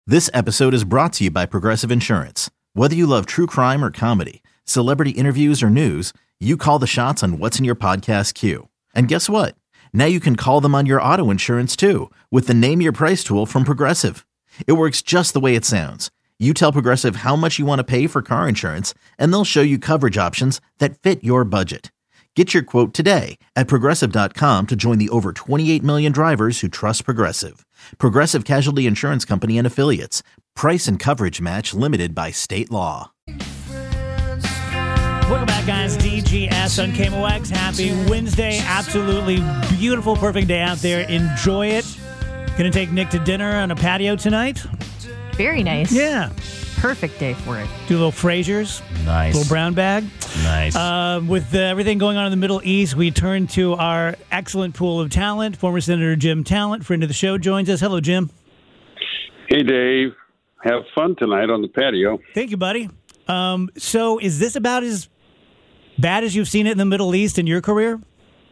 This episode is brought to you by Progressive Insurance. Whether you love true crime or comedy, celebrity interviews or news, you call the shots on what's in your podcast queue. And guess what? Now you can call them on your auto insurance too with the Name Your Price tool from Progressive. It works just the way it sounds. You tell Progressive how much you want to pay for car insurance, and they'll show you coverage options that fit your budget. Get your quote today at Progressive.com to join the over 28 million drivers who trust Progressive. Progressive Casualty Insurance Company and Affiliates. Price and coverage match limited by state law. Welcome back, guys. DGS on KMOX. Happy Wednesday. Absolutely beautiful, perfect day out there. Enjoy it. Gonna take Nick to dinner on a patio tonight. Very nice. Yeah. Perfect day for it. Do a little Frasier's. Nice. Little brown bag. Nice. With everything going on in the Middle East, we turn to our excellent pool of talent. Former Senator Jim Talent, friend of the show, joins us. Hello, Jim. Hey, Dave. Have fun tonight on the patio. Thank you, buddy. So is this about as bad as you've seen it in the Middle East in your career?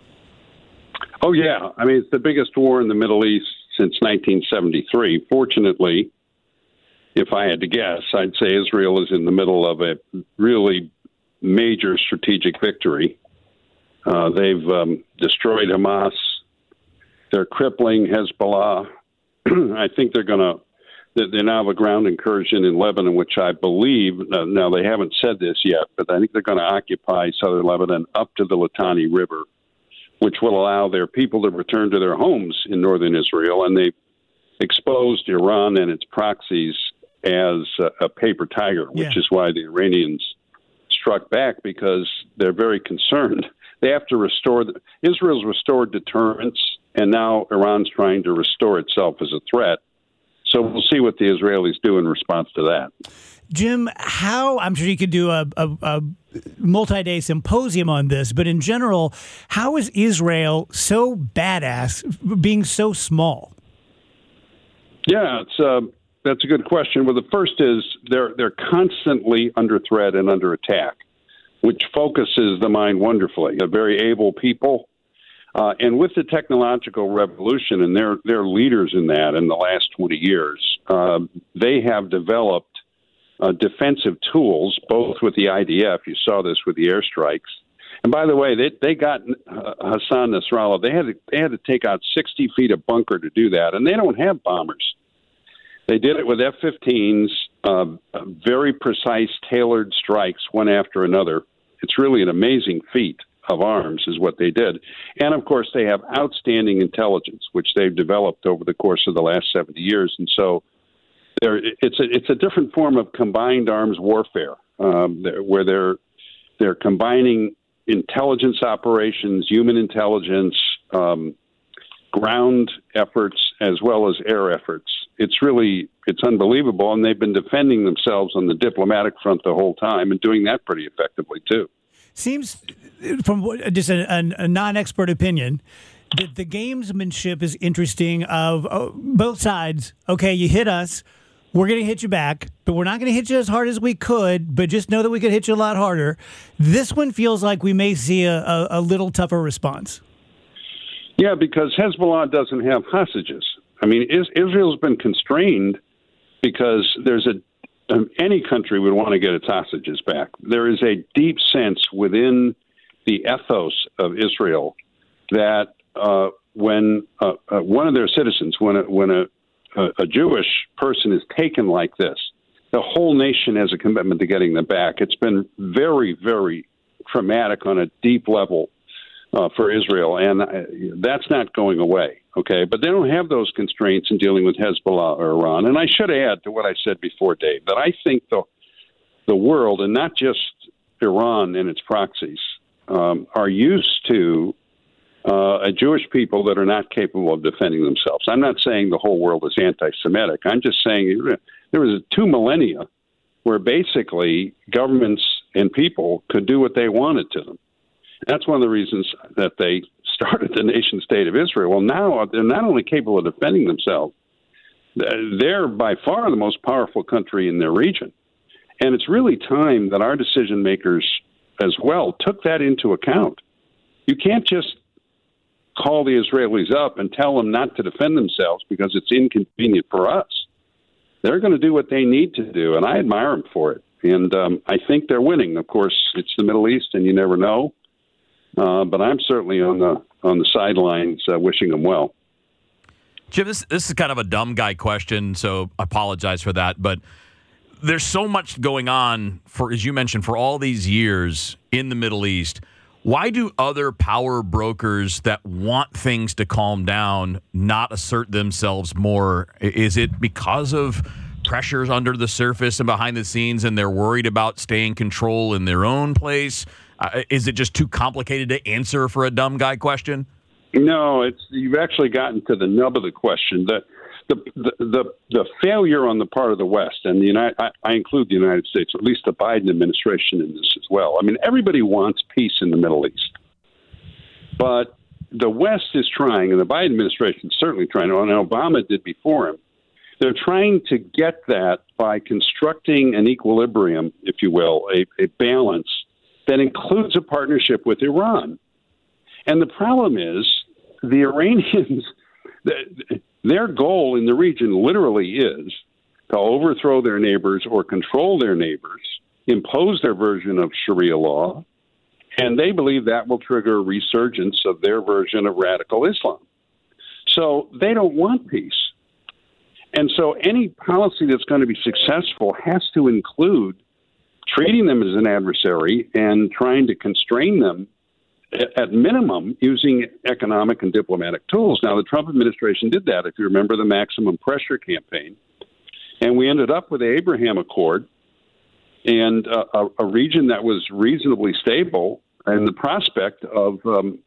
Oh, yeah. I mean, it's the biggest war in the Middle East since 1973. Fortunately, if I had to guess, I'd say Israel is in the middle of a really major strategic victory. They've destroyed Hamas. They're crippling Hezbollah. I think they now have a ground incursion in Lebanon, which I believe, now they haven't said this yet, but I think they're going to occupy southern Lebanon up to the Litani River, which will allow their people to return to their homes in northern Israel. And they've exposed Iran and its proxies as a paper tiger, which is why the Iranians struck back, because they're very concerned. They have to restore Israel's restored deterrence, and now Iran's trying to restore itself as a threat. So we'll see what the Israelis do in response to that. Jim, I'm sure you could do a multi-day symposium on this, but in general, how is Israel so badass being so small? Yeah, that's a good question. Well, the first is they're constantly under threat and under attack, which focuses the mind wonderfully. They're very able people. And with the technological revolution, and they're leaders in that in the last 20 years, they have developed defensive tools, both with the IDF. You saw this with the airstrikes. And by the way, they got Hassan Nasrallah. They had to take out 60 feet of bunker to do that, and they don't have bombers. They did it with F-15s, very precise, tailored strikes, one after another. It's really an amazing feat of arms is what they did. And, of course, they have outstanding intelligence, which they've developed over the course of the last 70 years. And so it's a different form of combined arms warfare, where they're combining intelligence operations, human intelligence, ground efforts, as well as air efforts. It's unbelievable, and they've been defending themselves on the diplomatic front the whole time and doing that pretty effectively, too. Seems, from just a non-expert opinion, that the gamesmanship is interesting of both sides. Okay, you hit us, we're going to hit you back, but we're not going to hit you as hard as we could, but just know that we could hit you a lot harder. This one feels like we may see a little tougher response. Yeah, because Hezbollah doesn't have hostages. I mean, Israel's been constrained because any country would want to get its hostages back. There is a deep sense within the ethos of Israel that when one of their citizens, when a Jewish person is taken like this, the whole nation has a commitment to getting them back. It's been very, very traumatic on a deep level for Israel, and that's not going away, okay? But they don't have those constraints in dealing with Hezbollah or Iran. And I should add to what I said before, Dave, that I think the world, and not just Iran and its proxies, are used to a Jewish people that are not capable of defending themselves. I'm not saying the whole world is anti-Semitic. I'm just saying there was 2 millennia where basically governments and people could do what they wanted to them. That's one of the reasons that they started the nation state of Israel. Well, now they're not only capable of defending themselves, they're by far the most powerful country in their region. And it's really time that our decision makers as well took that into account. You can't just call the Israelis up and tell them not to defend themselves because it's inconvenient for us. they're going to do what they need to do, and I admire them for it. And I think they're winning. Of course, it's the Middle East, and you never know. But I'm certainly on the sidelines wishing them well. Jim, this is kind of a dumb guy question, so I apologize for that. But there's so much going on, for, as you mentioned, for all these years in the Middle East. Why do other power brokers that want things to calm down not assert themselves more? Is it because of pressures under the surface and behind the scenes, and they're worried about staying control in their own place? Is it just too complicated to answer for a dumb guy question? No, you've actually gotten to the nub of the question. The failure on the part of the West, and I include the United States, or at least the Biden administration in this as well. I mean, everybody wants peace in the Middle East. But the West is trying, and the Biden administration is certainly trying, and Obama did before him. They're trying to get that by constructing an equilibrium, if you will, a balance that includes a partnership with Iran. And the problem is the Iranians, their goal in the region literally is to overthrow their neighbors or control their neighbors, impose their version of Sharia law, and they believe that will trigger a resurgence of their version of radical Islam. So they don't want peace. And so any policy that's going to be successful has to include treating them as an adversary and trying to constrain them, at minimum, using economic and diplomatic tools. Now, the Trump administration did that, if you remember the maximum pressure campaign. And we ended up with the Abraham Accord and a region that was reasonably stable and the prospect of,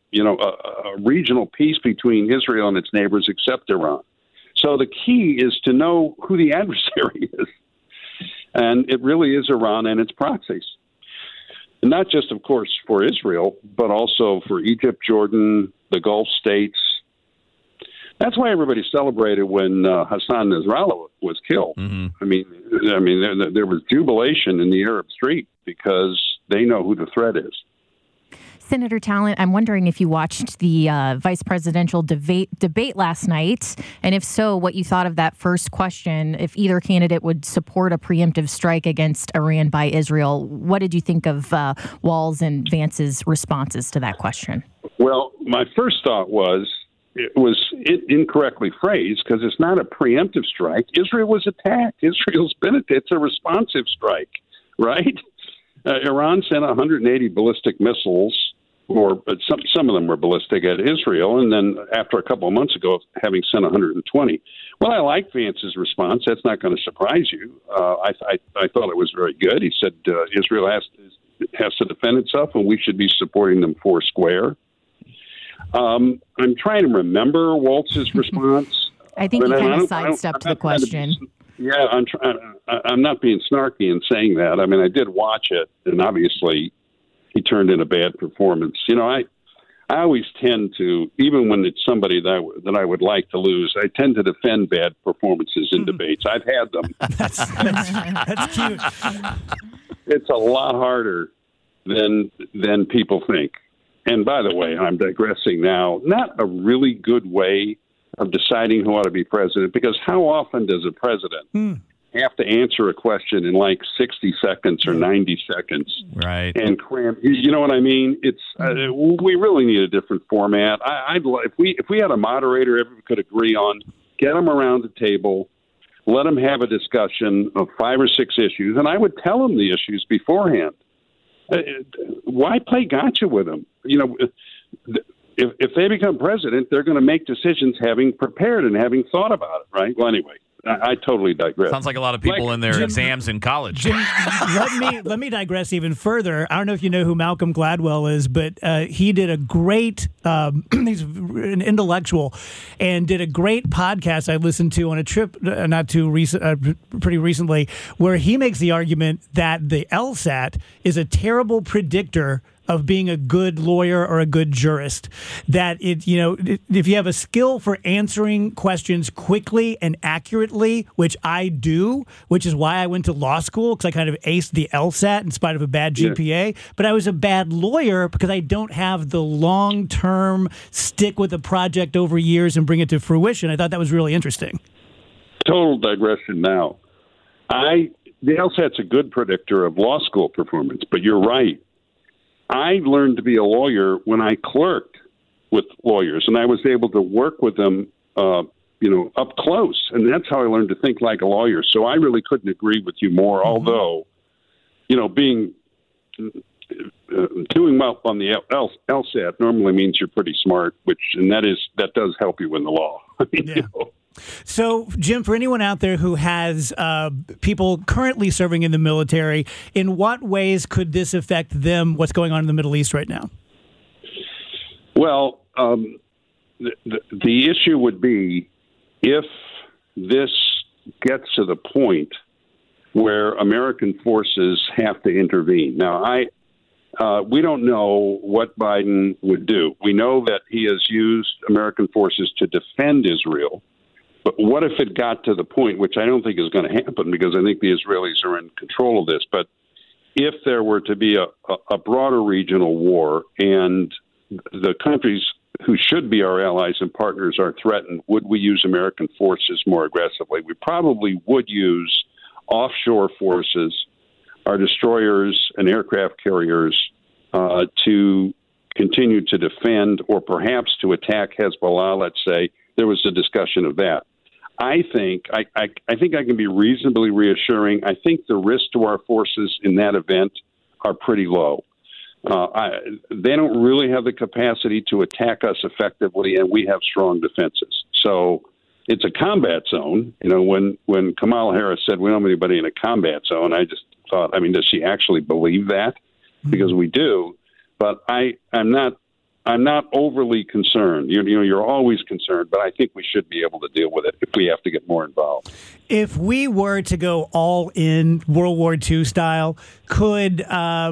a regional peace between Israel and its neighbors except Iran. So the key is to know who the adversary is. And it really is Iran and its proxies. And not just, of course, for Israel, but also for Egypt, Jordan, the Gulf states. That's why everybody celebrated when Hassan Nasrallah was killed. Mm-hmm. I mean, there was jubilation in the Arab street because they know who the threat is. Senator Talent, I'm wondering if you watched the vice presidential debate last night, and if so, what you thought of that first question, if either candidate would support a preemptive strike against Iran by Israel. What did you think of Walz and Vance's responses to that question? Well, my first thought was it was incorrectly phrased because it's not a preemptive strike. Israel was attacked. Israel's been it's a responsive strike, right? Iran sent 180 ballistic missiles, or some of them were ballistic, at Israel, and then after a couple of months ago, having sent 120. Well, I like Vance's response. That's not going to surprise you. I thought it was very good. He said Israel has to defend itself, and we should be supporting them four square. I'm trying to remember Waltz's response. I think he kind of sidestepped the question. I'm not being snarky in saying that. I mean, I did watch it, and obviously he turned in a bad performance. You know, I always tend to, even when it's somebody that I would like to lose, I tend to defend bad performances in debates. I've had them. That's cute. It's a lot harder than people think. And by the way, I'm digressing now, not a really good way of deciding who ought to be president, because how often does a president have to answer a question in like 60 seconds or 90 seconds? Right. And cram, you know what I mean? It's we really need a different format. If we had a moderator everyone could agree on, get them around the table, let them have a discussion of 5 or 6 issues, and I would tell them the issues beforehand. Why play gotcha with them? You know, if they become president, they're going to make decisions having prepared and having thought about it, right? Well, anyway, I totally digress. Sounds like a lot of people in their exams in college. Jim, let me digress even further. I don't know if you know who Malcolm Gladwell is, but he did a great, he's an intellectual, and did a great podcast I listened to on a trip pretty recently, where he makes the argument that the LSAT is a terrible predictor of being a good lawyer or a good jurist. That if you have a skill for answering questions quickly and accurately, which I do, which is why I went to law school, because I kind of aced the LSAT in spite of a bad GPA, but I was a bad lawyer because I don't have the long-term stick with a project over years and bring it to fruition. I thought that was really interesting. Total digression now. The LSAT's a good predictor of law school performance, but you're right. I learned to be a lawyer when I clerked with lawyers, and I was able to work with them, up close, and that's how I learned to think like a lawyer. So I really couldn't agree with you more. Although, being doing well on the LSAT normally means you're pretty smart, that does help you in the law. Yeah. So, Jim, for anyone out there who has people currently serving in the military, in what ways could this affect them, what's going on in the Middle East right now? Well, the issue would be if this gets to the point where American forces have to intervene. Now, we don't know what Biden would do. We know that he has used American forces to defend Israel. But what if it got to the point, which I don't think is going to happen because I think the Israelis are in control of this, but if there were to be a broader regional war and the countries who should be our allies and partners are threatened, would we use American forces more aggressively? We probably would use offshore forces, our destroyers and aircraft carriers, to continue to defend or perhaps to attack Hezbollah, let's say. There was a discussion of that. I think I can be reasonably reassuring. I think the risk to our forces in that event are pretty low. They don't really have the capacity to attack us effectively, and we have strong defenses. So it's a combat zone. When Kamala Harris said we don't have anybody in a combat zone, I just thought, does she actually believe that? Because we do. But I'm not overly concerned. You're always concerned, but I think we should be able to deal with it if we have to get more involved. If we were to go all in World War II style, could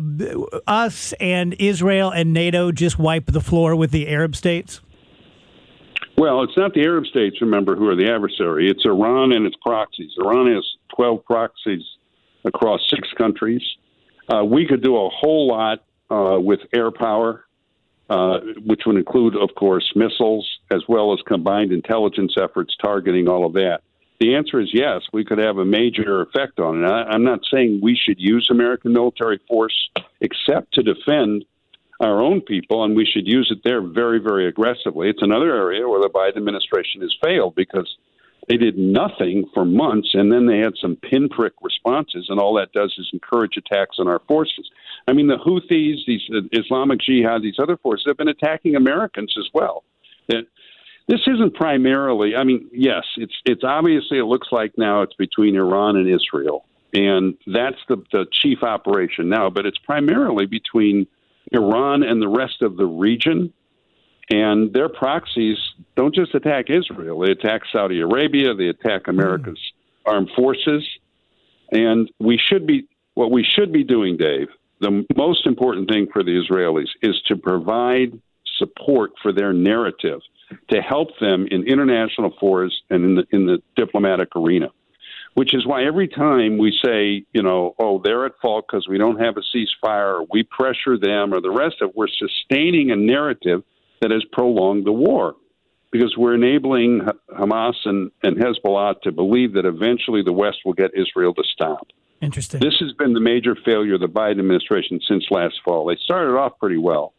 us and Israel and NATO just wipe the floor with the Arab states? Well, it's not the Arab states, remember, who are the adversary. It's Iran and its proxies. Iran has 12 proxies across 6 countries. We could do a whole lot with air power. Which would include, of course, missiles as well as combined intelligence efforts targeting all of that. The answer is yes, we could have a major effect on it. I'm not saying we should use American military force except to defend our own people, and we should use it there very, very aggressively. It's another area where the Biden administration has failed because they did nothing for months, and then they had some pinprick responses, and all that does is encourage attacks on our forces. The Houthis, these Islamic Jihad, these other forces have been attacking Americans as well. This isn't primarily, yes, it's obviously, it looks like now it's between Iran and Israel, and that's the chief operation now, but it's primarily between Iran and the rest of the region. And their proxies don't just attack Israel. They attack Saudi Arabia. They attack America's armed forces. And what we should be doing, Dave, the most important thing for the Israelis is to provide support for their narrative, to help them in international forums and in the diplomatic arena, which is why every time we say, they're at fault because we don't have a ceasefire, or we pressure them or the rest of it, we're sustaining a narrative that has prolonged the war because we're enabling Hamas and Hezbollah to believe that eventually the West will get Israel to stop. Interesting. This has been the major failure of the Biden administration since last fall. They started off pretty well,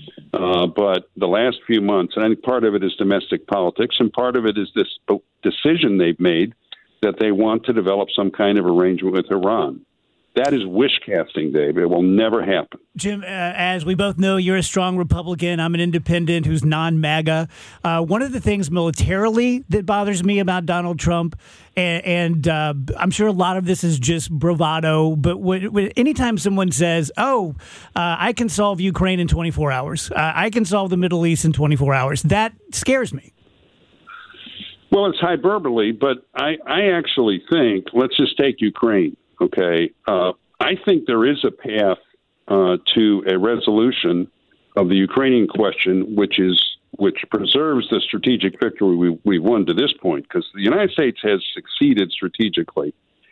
but the last few months, and I think part of it is domestic politics, and part of it is this decision they've made that they want to develop some kind of arrangement with Iran. That is wish casting, Dave. It will never happen. Jim, as we both know, you're a strong Republican. I'm an independent who's non-MAGA. One of the things militarily that bothers me about Donald Trump, and I'm sure a lot of this is just bravado, but anytime someone says, I can solve Ukraine in 24 hours, I can solve the Middle East in 24 hours, that scares me. Well, it's hyperbole, but I actually think, let's just take Ukraine. Okay, I think there is a path to a resolution of the Ukrainian question, which preserves the strategic victory we've won to this point, because the United States has succeeded strategically.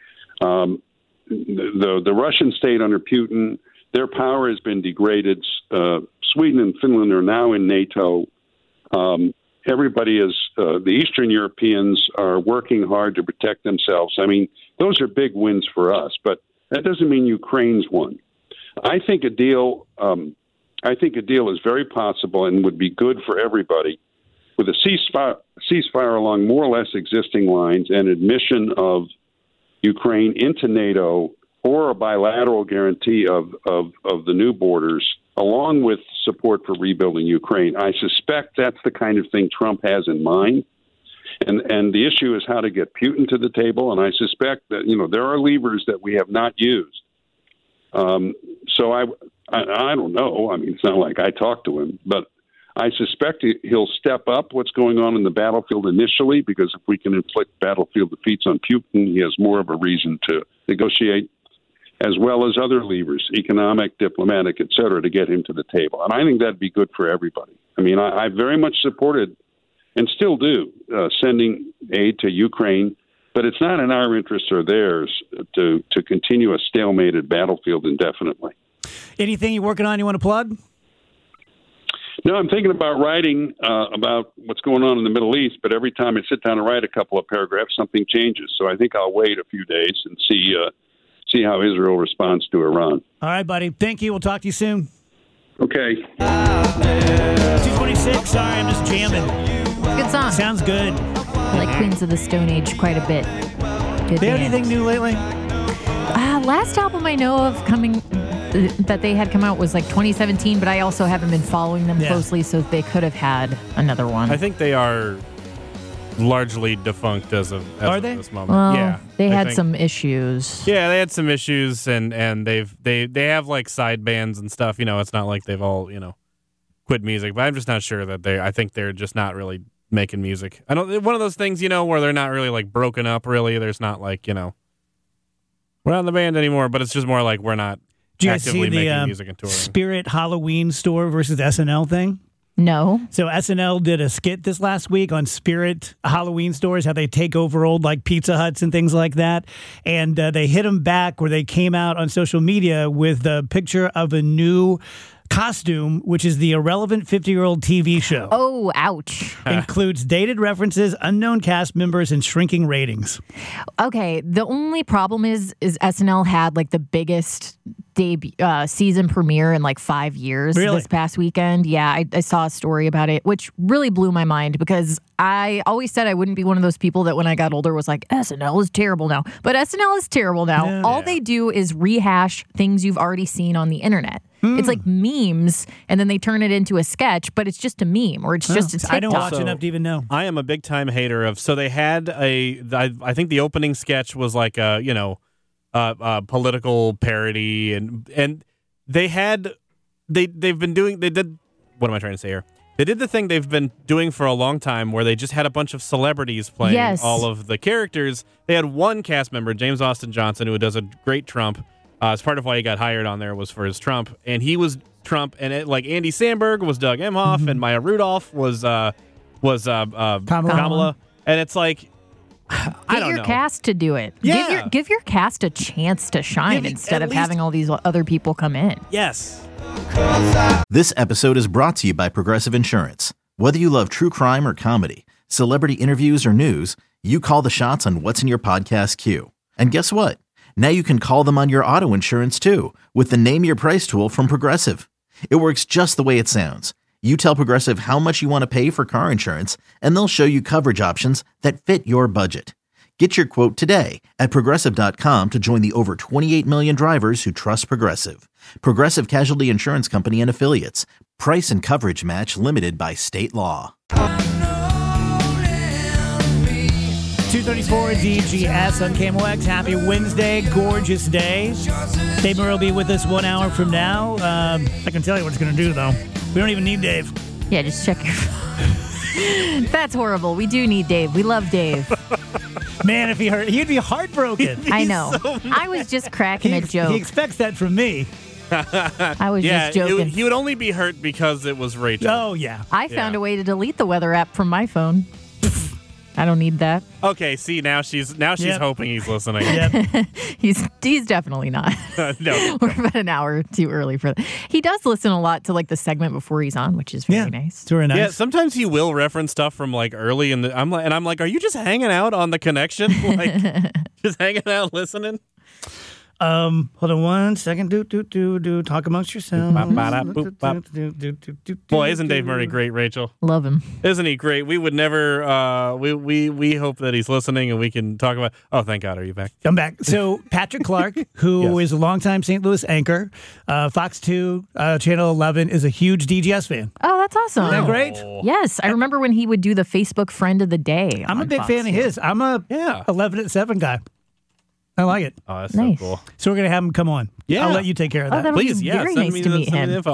The Russian state under Putin, their power has been degraded. Sweden and Finland are now in NATO. Everybody the Eastern Europeans are working hard to protect themselves. I mean, those are big wins for us, but that doesn't mean Ukraine's won. I think a deal is very possible and would be good for everybody, with a ceasefire along more or less existing lines and admission of Ukraine into NATO, or a bilateral guarantee of the new borders, along with support for rebuilding Ukraine. I suspect that's the kind of thing Trump has in mind. And the issue is how to get Putin to the table. And I suspect that, there are levers that we have not used. So I don't know. I mean, it's not like I talked to him, but I suspect he'll step up what's going on in the battlefield initially, because if we can inflict battlefield defeats on Putin, he has more of a reason to negotiate, as well as other levers, economic, diplomatic, et cetera, to get him to the table. And I think that'd be good for everybody. I mean, I very much supported, and still do, sending aid to Ukraine, but it's not in our interest or theirs to continue a stalemated battlefield indefinitely. Anything you're working on you want to plug? No, I'm thinking about writing about what's going on in the Middle East, but every time I sit down and write a couple of paragraphs, something changes. So I think I'll wait a few days and see how Israel responds to Iran. All right, buddy. Thank you. We'll talk to you soon. Okay. 226. Sorry, I'm just jamming. Good song. Sounds good. I like Queens of the Stone Age quite a bit. Good They have band. anything new lately? Last album I know of that they had come out was like 2017, but I also haven't been following them closely, so they could have had another one. I think they are largely defunct as of this moment. Well, yeah, they I had think. some issues. Yeah, they had some issues, and they have like side bands and stuff. It's not like they've all quit music, but I'm just not sure that I think they're just not really making music. I don't. One of those things, where they're not really like broken up. Really, there's not like we're not in the band anymore, but it's just more like we're not Did you guys actively see making the music and touring. Spirit Halloween store versus SNL thing? No. So SNL did a skit this last week on Spirit Halloween stores, how they take over old like Pizza Huts and things like that. And they hit them back where they came out on social media with a picture of a new costume, which is the irrelevant 50-year-old TV show. Oh, ouch. Includes dated references, unknown cast members, and shrinking ratings. Okay, the only problem is SNL had like the biggest debut season premiere in like 5 years this past weekend. Yeah, I saw a story about it, which really blew my mind, because I always said I wouldn't be one of those people that when I got older was like, SNL is terrible now. But SNL is terrible now. Yeah. All they do is rehash things you've already seen on the internet. It's like memes, and then they turn it into a sketch, but it's just a meme, or it's just a TikTok. I don't watch enough to even know. I am a big time hater of. So they had I think the opening sketch was like a political parody, and they did what am I trying to say here? They did the thing they've been doing for a long time, where they just had a bunch of celebrities playing all of the characters. They had one cast member, James Austin Johnson, who does a great Trump. As part of why he got hired on there was for his Trump, and he was Trump, and Andy Samberg was Doug Emhoff, and Maya Rudolph was Kamala, and it's like I don't know. Get your cast to do it. Yeah. Give your cast a chance to shine instead of having all these other people come in. Yes. This episode is brought to you by Progressive Insurance. Whether you love true crime or comedy, celebrity interviews or news, you call the shots on what's in your podcast queue. And guess what? Now you can call them on your auto insurance too, with the Name Your Price tool from Progressive. It works just the way it sounds. You tell Progressive how much you want to pay for car insurance, and they'll show you coverage options that fit your budget. Get your quote today at Progressive.com to join the over 28 million drivers who trust Progressive. Progressive Casualty Insurance Company and Affiliates. Price and coverage match limited by state law. 234 DGS on KMOX. Happy Wednesday. Gorgeous day. Dave Murray will be with us 1 hour from now. I can tell you what it's going to do, though. We don't even need Dave. Yeah, just check your phone. That's horrible. We do need Dave. We love Dave. Man, if he heard, he'd be heartbroken. I know. I was just cracking a joke. He expects that from me. I was just joking. He would only be hurt because it was Rachel. Oh, yeah. I found a way to delete the weather app from my phone. I don't need that. Okay, see, now she's Yep. hoping he's listening. Yep. He's definitely not. No. We're about an hour too early for that. He does listen a lot to like the segment before he's on, which is very nice. It's very nice. Yeah, sometimes he will reference stuff from like early in the. I'm like, are you just hanging out on the connection? Like, just hanging out listening? Hold on one second. Talk amongst yourselves. Boy, isn't Dave Murray great, Rachel? Love him. Isn't he great? We would never. We hope that he's listening and we can talk about. Oh, thank God, are you back? I'm back. So Patrick Clark, who Yes. is a longtime St. Louis anchor, Fox 2, Channel 11, is a huge DGS fan. Oh, that's awesome. Isn't that great? Yes, I remember when he would do the Facebook friend of the day. I'm a on big Fox fan of 2. his. I'm a 11 at 7 guy. I like it. Oh, that's Nice. so cool. So we're going to have him come on. Yeah. I'll let you take care of Oh, that. that'll Please, be yeah, very send nice me to the, meet send me him. the info.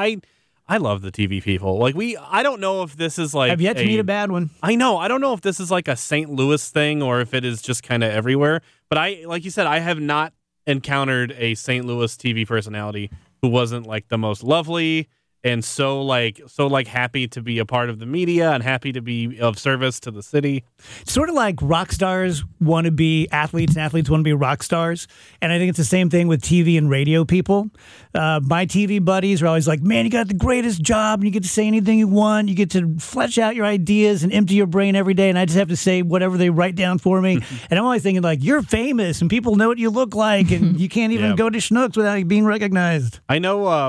I love the TV people. Like I don't know if this is like I've yet to meet a bad one. I know. I don't know if this is like a St. Louis thing or if it is just kind of everywhere. But like you said, I have not encountered a St. Louis TV personality who wasn't like the most lovely and so happy to be a part of the media and happy to be of service to the city. Sort of like rock stars want to be athletes and athletes want to be rock stars. And I think it's the same thing with TV and radio people. My TV buddies are always like, man, you got the greatest job and you get to say anything you want. You get to flesh out your ideas and empty your brain every day. And I just have to say whatever they write down for me. And I'm always thinking like, you're famous and people know what you look like and you can't even Yeah. go to Schnucks without being recognized. I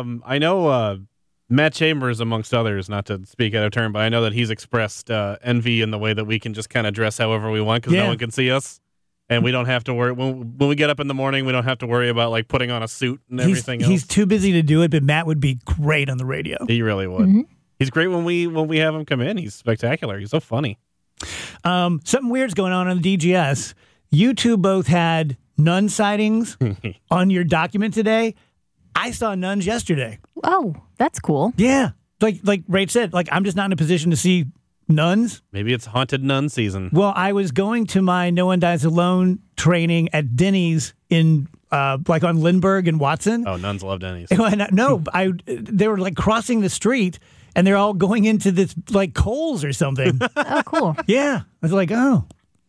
know Matt Chambers, amongst others, not to speak out of turn, but I know that he's expressed envy in the way that we can just kind of dress however we want because Yeah. no one can see us. And we don't have to worry. When we get up in the morning, we don't have to worry about like putting on a suit and everything else. He's too busy to do it, but Matt would be great on the radio. He really would. Mm-hmm. He's great when we have him come in. He's spectacular. He's so funny. Something weird's going on the DGS. You two both had nun sightings on your document today. I saw nuns yesterday. Oh, that's cool. Yeah. Like Rach said, like I'm just not in a position to see nuns. Maybe it's haunted nun season. Well, I was going to my No One Dies Alone training at Denny's in like on Lindbergh and Watson. Oh, nuns love Denny's. No, they were like crossing the street and they're all going into this like Kohl's or something. Oh, cool. Yeah. I was like, oh,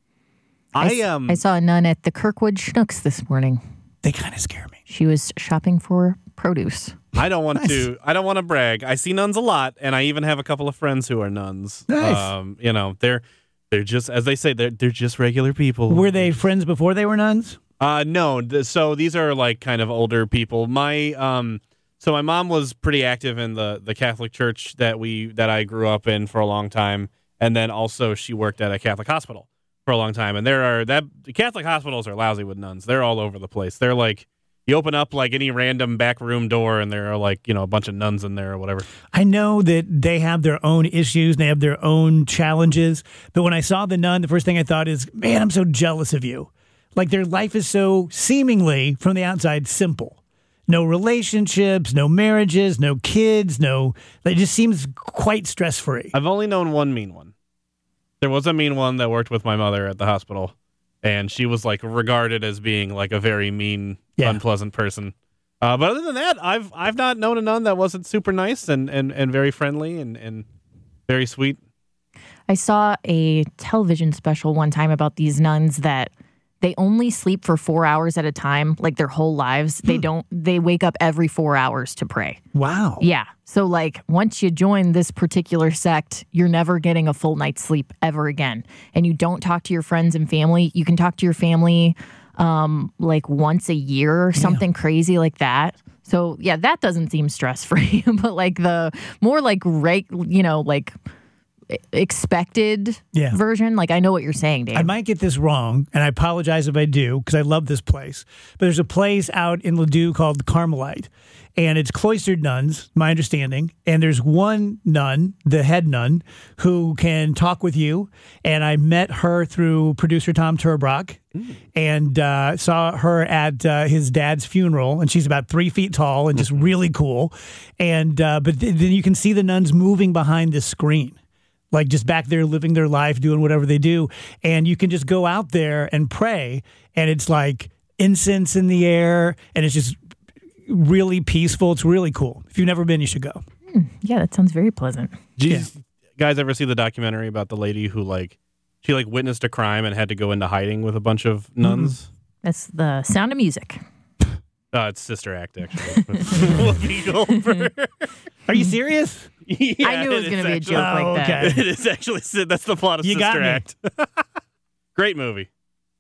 I saw a nun at the Kirkwood Schnucks this morning. they kind of scare me. She was shopping for produce. I don't want to brag. I see nuns a lot, and I even have a couple of friends who are nuns. Nice. They're just, as they say, they're just regular people. Were they friends before they were nuns? No. So these are like kind of older people. My mom was pretty active in the Catholic Church that I grew up in for a long time, and then also she worked at a Catholic hospital for a long time. And the Catholic hospitals are lousy with nuns. They're all over the place. They're like, you open up like any random back room door, and there are like a bunch of nuns in there or whatever. I know that they have their own issues and they have their own challenges. But when I saw the nun, the first thing I thought is, man, I'm so jealous of you. Like their life is so seemingly from the outside simple. No relationships, no marriages, no kids, it just seems quite stress free. I've only known one mean one. There was a mean one that worked with my mother at the hospital, and she was like regarded as being like a very mean, unpleasant person. But other than that, I've not known a nun that wasn't super nice and very friendly and very sweet. I saw a television special one time about these nuns that they only sleep for 4 hours at a time, like their whole lives. They wake up every 4 hours to pray. Wow. Yeah. So like once you join this particular sect, you're never getting a full night's sleep ever again. And you don't talk to your friends and family. You can talk to your family like once a year or something crazy like that. So yeah, that doesn't seem stress free, but like the more like like expected version. Like I know what you're saying, Dave. I might get this wrong, and I apologize if I do, because I love this place. But there's a place out in Ladue called the Carmelite, and it's cloistered nuns, my understanding. And there's one nun, the head nun, who can talk with you. And I met her through producer Tom Turbrock and saw her at his dad's funeral. And she's about 3 feet tall and just really cool. And but then you can see the nuns moving behind the screen. Like just back there living their life, doing whatever they do. And you can just go out there and pray. And it's like incense in the air. And it's just really peaceful. It's really cool. If you've never been, you should go. Yeah, that sounds very pleasant. Did you guys ever see the documentary about the lady who She witnessed a crime and had to go into hiding with a bunch of nuns. That's The Sound of Music. It's Sister Act, actually. Whoopi Goldberg. Are you serious? Yeah, I knew it was going to be a joke like that. Okay. It is actually. That's the plot of You got Sister me. Act. Great movie.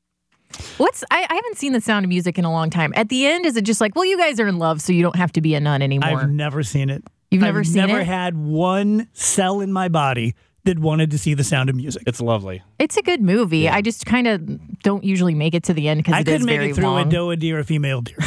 I haven't seen The Sound of Music in a long time. At the end, is it just like, well, you guys are in love, so you don't have to be a nun anymore? I've never seen it. You've never seen it? I've never had one cell in my body that wanted to see The Sound of Music. It's lovely. It's a good movie. Yeah. I just kind of don't usually make it to the end because I it is couldn't make very it through long. a doe, a deer, a female deer.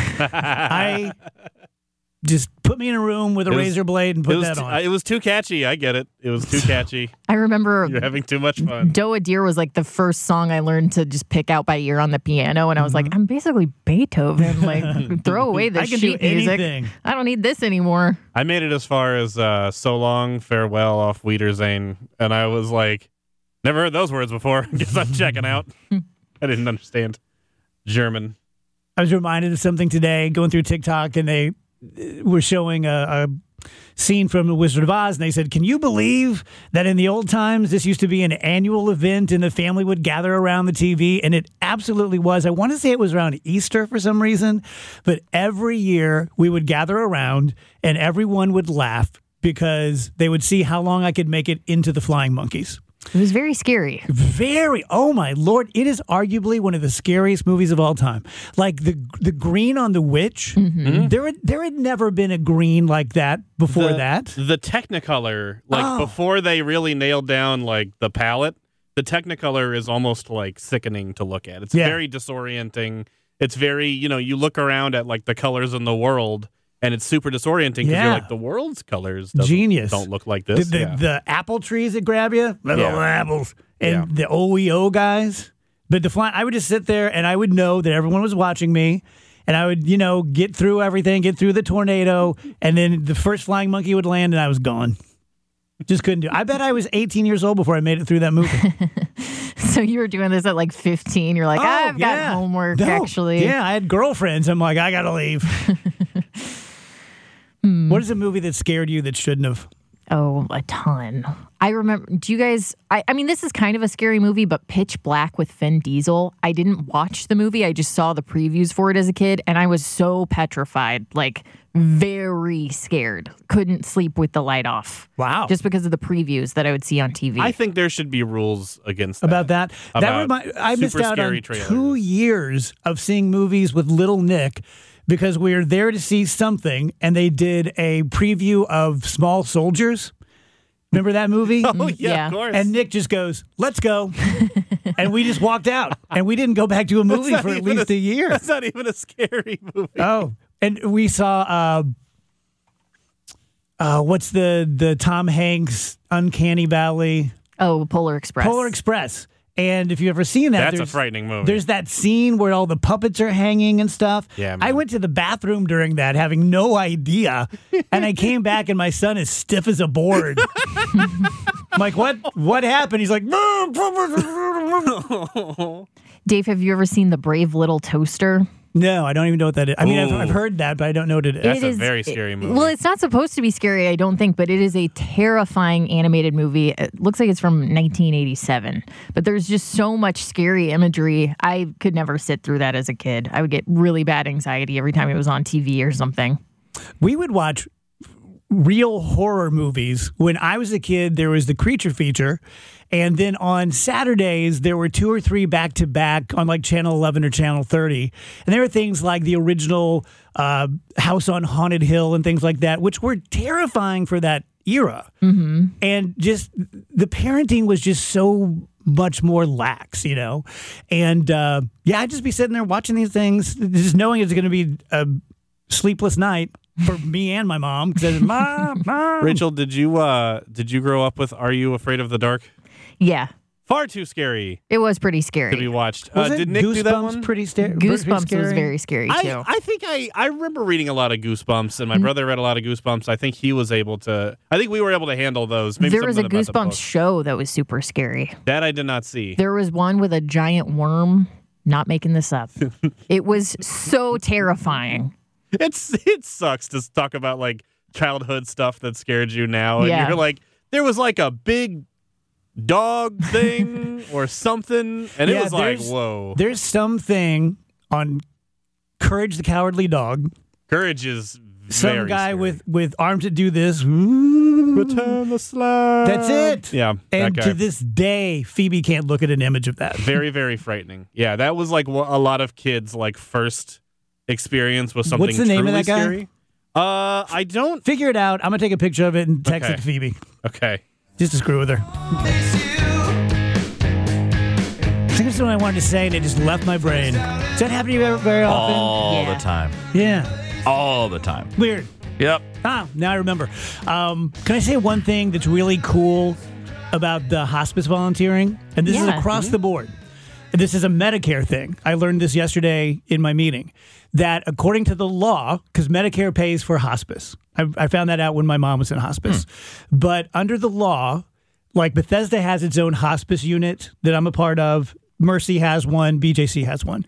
I just put me in a room with a razor blade and put that on. It was too catchy. I get it. It was too catchy. I remember You're having too much fun. Doe a Deer was like the first song I learned to just pick out by ear on the piano, and I was like, I'm basically Beethoven. Like, throw away this I can sheet do music. anything. I don't need this anymore. I made it as far as So Long, Farewell off Wiedersehen, and I was like, never heard those words before. Guess I'm checking out. I didn't understand German. I was reminded of something today going through TikTok, and they were showing a scene from The Wizard of Oz, and they said, can you believe that in the old times this used to be an annual event and the family would gather around the TV? And it absolutely was. I want to say it was around Easter for some reason, but every year we would gather around and everyone would laugh because they would see how long I could make it into the Flying Monkeys. It was very scary. Very. Oh, my Lord. It is arguably one of the scariest movies of all time. Like the green on the witch. Mm-hmm. There had never been a green like that before that. The Technicolor, before they really nailed down the palette, the Technicolor is almost sickening to look at. It's very disorienting. It's very, you look around at the colors in the world, and it's super disorienting because you're the world's colors don't look like this. The apple trees that grab you, little apples, and the OEO guys. But I would just sit there and I would know that everyone was watching me, and I would, get through everything, get through the tornado, and then the first flying monkey would land and I was gone. Just couldn't do it. I bet I was 18 years old before I made it through that movie. So you were doing this at 15. You're like, I've got homework, actually. Yeah, I had girlfriends. I'm like, I got to leave. What is a movie that scared you that shouldn't have? Oh, a ton. I remember, do you guys, I mean, this is kind of a scary movie, but Pitch Black with Vin Diesel. I didn't watch the movie. I just saw the previews for it as a kid, and I was so petrified, very scared. Couldn't sleep with the light off. Wow. Just because of the previews that I would see on TV. I think there should be rules against that. About that? I missed out on 2 years of seeing movies with Little Nick because we were there to see something, and they did a preview of Small Soldiers. Remember that movie? Oh, yeah, of course. And Nick just goes, let's go. And we just walked out. And we didn't go back to a movie for at least a year. That's not even a scary movie. Oh, and we saw, what's the Tom Hanks Uncanny Valley? Oh, Polar Express. Polar Express. And if you've ever seen that, that's a frightening movie. There's that scene where all the puppets are hanging and stuff. Yeah, man. I went to the bathroom during that having no idea. And I came back and my son is stiff as a board. I'm like, what happened? He's like, Dave, have you ever seen The Brave Little Toaster? no, I don't even know what that is. I mean, I've heard that, but I don't know what it is. That's a very scary movie. Well, it's not supposed to be scary, I don't think, but it is a terrifying animated movie. It looks like it's from 1987, but there's just so much scary imagery. I could never sit through that as a kid. I would get really bad anxiety every time it was on TV or something. We would watch real horror movies. When I was a kid, there was the Creature Feature. And then on Saturdays, there were 2 or 3 back-to-back on Channel 11 or Channel 30. And there were things like the original House on Haunted Hill and things like that, which were terrifying for that era. Mm-hmm. And just the parenting was just so much more lax, And I'd just be sitting there watching these things, just knowing it's going to be a sleepless night for me and my mom. Because Mom. Rachel, did you grow up with Are You Afraid of the Dark? Yeah. Far too scary. It was pretty scary. To be watched. Wasn't did Nick do that one? Pretty Goosebumps scary? was very scary too. I think I remember reading a lot of Goosebumps, and my brother read a lot of Goosebumps. I think he was able to. I think we were able to handle those. Maybe there was a Goosebumps show that was super scary. That I did not see. There was one with a giant worm. Not making this up. It was so terrifying. It sucks to talk about childhood stuff that scared you now, and you're like, there was a big dog thing or something, and it was like, whoa. There's something on Courage the Cowardly Dog. Courage is some guy scary. with arms that do this. Return the slab. That's it. Yeah, and that guy. to this day, Phoebe can't look at an image of that. Very, very frightening. Yeah, that was like a lot of kids' like first experience with something. What's the name of that guy? Scary. I don't Figure it out. I'm gonna take a picture of it and text it to Phoebe. Okay. Just to screw with her. I think that's what I wanted to say, and it just left my brain. Does that happen to you very often? All the time. Yeah. All the time. Weird. Yep. Now I remember. Can I say one thing that's really cool about the hospice volunteering? And this is across the board. This is a Medicare thing. I learned this yesterday in my meeting. That according to the law, because Medicare pays for hospice. I found that out when my mom was in hospice. But under the law, like Bethesda has its own hospice unit that I'm a part of. Mercy has one. BJC has one.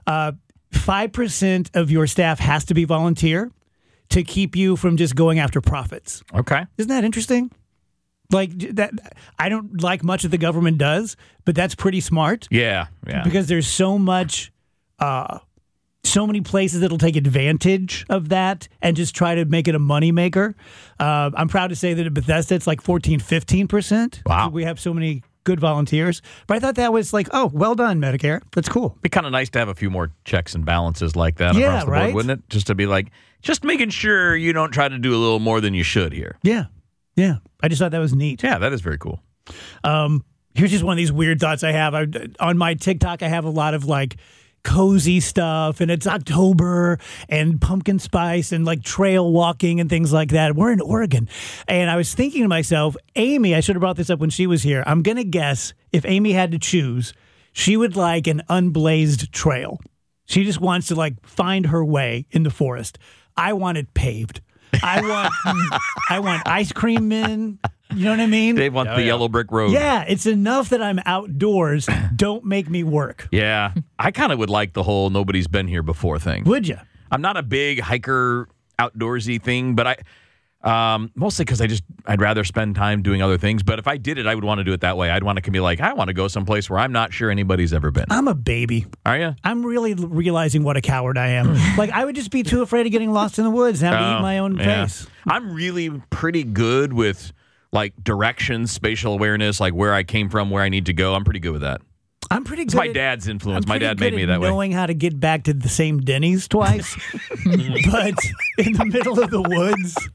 5% of your staff has to be volunteer to keep you from just going after profits. Okay. Isn't that interesting? Like that, I don't like much of the government does, but that's pretty smart. Yeah. Because there's so much, so many places that'll take advantage of that and just try to make it a moneymaker. I'm proud to say that at Bethesda, it's like 14-15%. Wow. We have so many good volunteers. But I thought that was like, oh, well done, Medicare. That's cool. It'd be kind of nice to have a few more checks and balances like that across the board, wouldn't it? Just to be like, just making sure you don't try to do a little more than you should here. Yeah. I just thought that was neat. Yeah, that is very cool. Here's just one of these weird thoughts I have. On my TikTok, I have a lot of like cozy stuff, and it's October and pumpkin spice and like trail walking and things like that. We're in Oregon. And I was thinking to myself, Amy, I should have brought this up when she was here. I'm going to guess if Amy had to choose, she would like an unblazed trail. She just wants to like find her way in the forest. I want it paved. I want ice cream men. You know what I mean? They want the yellow brick road. Yeah, it's enough that I'm outdoors. Don't make me work. Yeah. I kind of would like the whole nobody's been here before thing. Would you? I'm not a big hiker, outdoorsy thing, but mostly because I'd rather spend time doing other things. But if I did it, I would want to do it that way. I'd want to be like, I want to go someplace where I'm not sure anybody's ever been. I'm a baby. Are you? I'm really realizing what a coward I am. Like, I would just be too afraid of getting lost in the woods and having to eat my own face. I'm really pretty good with like directions, spatial awareness, like where I came from, where I need to go. I'm pretty good with that. I'm pretty good. It's my dad's influence. My dad made me that way. Knowing how to get back to the same Denny's twice, but in the middle of the woods.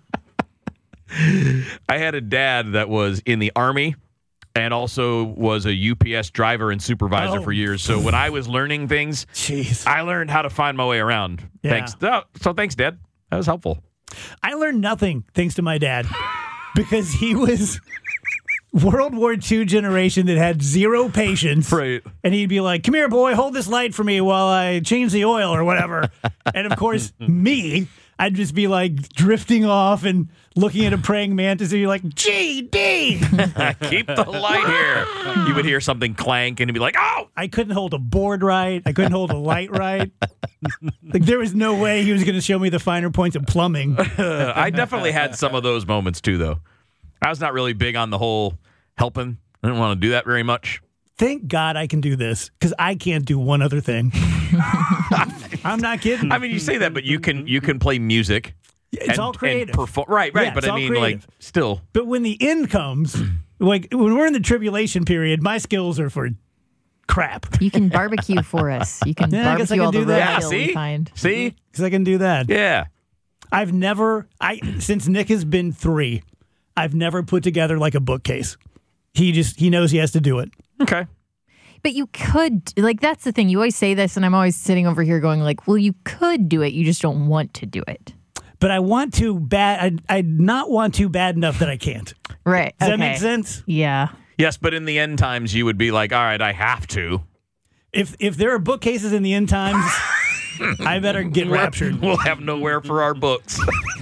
I had a dad that was in the Army and also was a UPS driver and supervisor for years. So when I was learning things, I learned how to find my way around. Yeah. Thanks. So thanks, Dad. That was helpful. I learned nothing thanks to my dad because he was World War II generation that had zero patience. Right. And he'd be like, come here, boy, hold this light for me while I change the oil or whatever. And of course, I'd just be like drifting off and looking at a praying mantis and you're like, GD! Keep the light here. You would hear something clank and you'd be like, oh! I couldn't hold a board right. I couldn't hold a light right. Like there was no way he was going to show me the finer points of plumbing. I definitely had some of those moments too, though. I was not really big on the whole helping. I didn't want to do that very much. Thank God I can do this because I can't do one other thing. I'm not kidding. I mean, you say that, but you can play music. It's all creative. Right. Yeah, but I mean, creative. like, still. But when the end comes, like when we're in the tribulation period, my skills are for crap. You can barbecue for us. You can I guess I barbecue can all the do that. roadkill we find. See? Because I can do that. Yeah. Since Nick has been 3, I've never put together like a bookcase. He knows he has to do it. Okay. But you could, like, that's the thing. You always say this, and I'm always sitting over here going, like, well, you could do it. You just don't want to do it. But I want to bad. I'd not want to bad enough that I can't. Right. Does that make sense? Yeah. Yes, but in the end times, you would be like, all right, I have to. If there are bookcases in the end times, I better get raptured. We'll have nowhere for our books.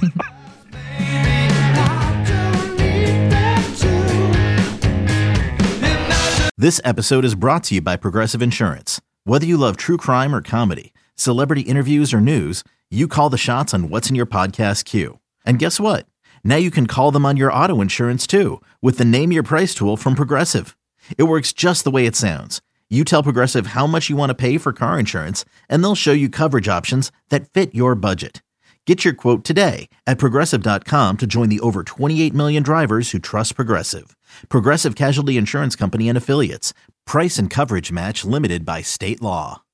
This episode is brought to you by Progressive Insurance. Whether you love true crime or comedy, celebrity interviews or news, you call the shots on what's in your podcast queue. And guess what? Now you can call them on your auto insurance too with the Name Your Price tool from Progressive. It works just the way it sounds. You tell Progressive how much you want to pay for car insurance, and they'll show you coverage options that fit your budget. Get your quote today at Progressive.com to join the over 28 million drivers who trust Progressive. Progressive Casualty Insurance Company and Affiliates. Price and coverage match limited by state law.